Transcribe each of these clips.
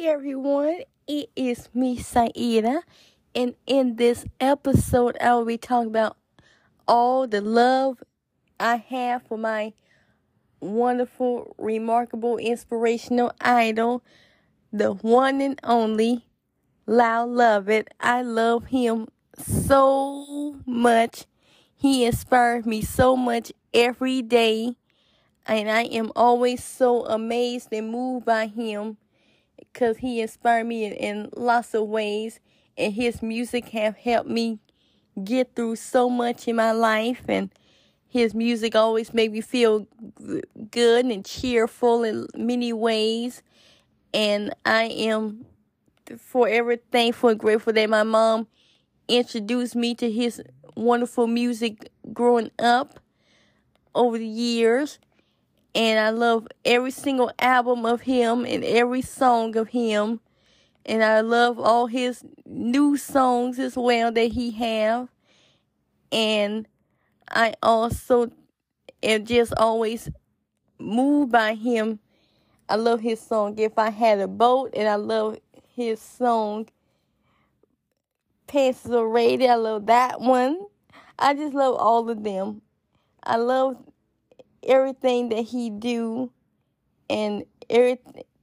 everyone, it is me, Saida, and in this episode, I will be talking about all the love I have for my wonderful, remarkable, inspirational idol, the one and only Lyle Lovett. I love him so much. He inspires me so much every day, and I am always so amazed and moved by him, because he inspired me in lots of ways, and his music have helped me get through so much in my life, and his music always made me feel good and cheerful in many ways, and I am forever thankful and grateful that my mom introduced me to his wonderful music growing up over the years. And I love every single album of him and every song of him. And I love all his new songs as well that he have. And I also am just always moved by him. I love his song, If I Had a Boat. And I love his song, Pencil Rated. I love that one. I just love all of them. I love everything that he do, and every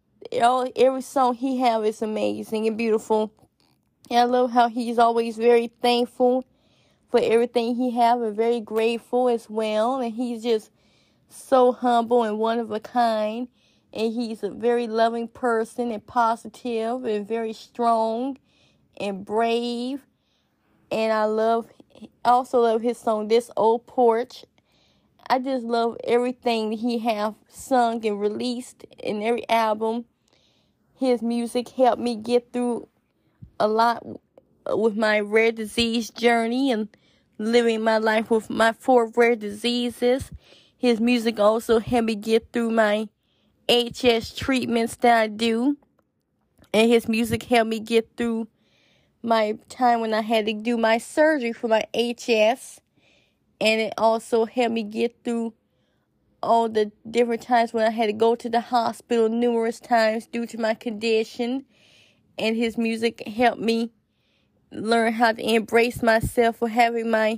song he have is amazing and beautiful. And I love how he's always very thankful for everything he have, and very grateful as well. And he's just so humble and one of a kind. And he's a very loving person and positive and very strong and brave. And I also love his song, This Old Porch. I just love everything he have sung and released in every album. His music helped me get through a lot with my rare disease journey and living my life with my 4 rare diseases. His music also helped me get through my HS treatments that I do. And his music helped me get through my time when I had to do my surgery for my HS. And it also helped me get through all the different times when I had to go to the hospital numerous times due to my condition. And his music helped me learn how to embrace myself for having my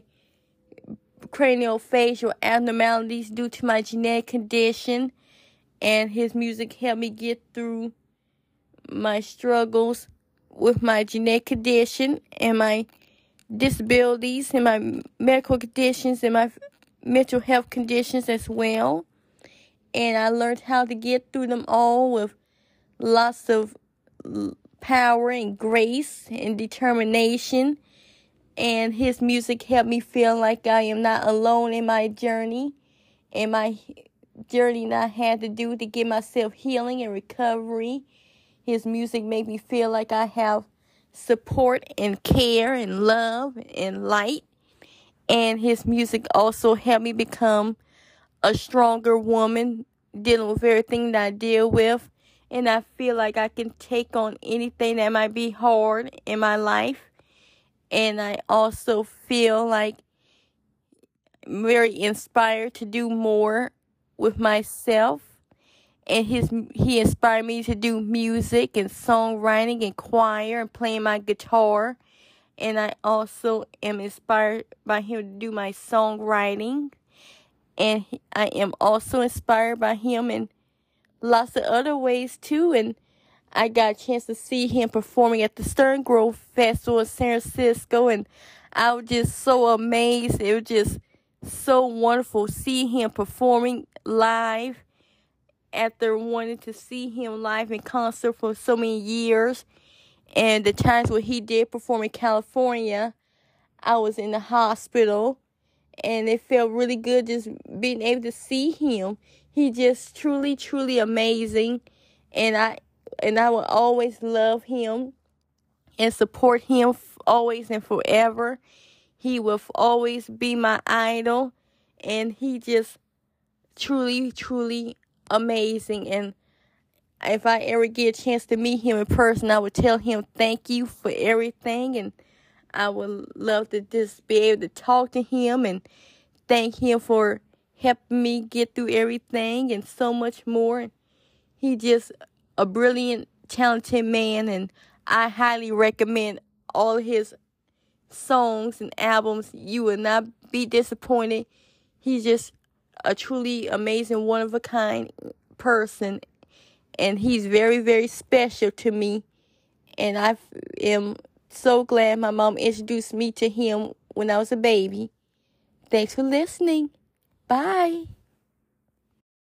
craniofacial abnormalities due to my genetic condition. And his music helped me get through my struggles with my genetic condition and my disabilities and my medical conditions and my mental health conditions as well. And I learned how to get through them all with lots of power and grace and determination. And his music helped me feel like I am not alone in my journey, and my journey that I had to do to get myself healing and recovery. His music made me feel like I have support and care and love and light. And his music also helped me become a stronger woman, dealing with everything that I deal with. And I feel like I can take on anything that might be hard in my life. And I also feel like I'm very inspired to do more with myself. And he inspired me to do music and songwriting and choir and playing my guitar. And I also am inspired by him to do my songwriting. And I am also inspired by him in lots of other ways too. And I got a chance to see him performing at the Stern Grove Festival in San Francisco. And I was just so amazed. It was just so wonderful seeing him performing live after wanting to see him live in concert for so many years. And the times when he did perform in California, I was in the hospital, and it felt really good just being able to see him. He just truly, truly amazing, and I will always love him and support him always and forever. He will always be my idol, and he just truly, truly amazing. And if I ever get a chance to meet him in person, I would tell him thank you for everything. And I would love to just be able to talk to him and thank him for helping me get through everything and so much more. He just a brilliant talented man, and I highly recommend all of his songs and albums. You will not be disappointed. He's just a truly amazing, one-of-a-kind person, and he's very, very special to me. And I am so glad my mom introduced me to him when I was a baby. Thanks for listening. Bye.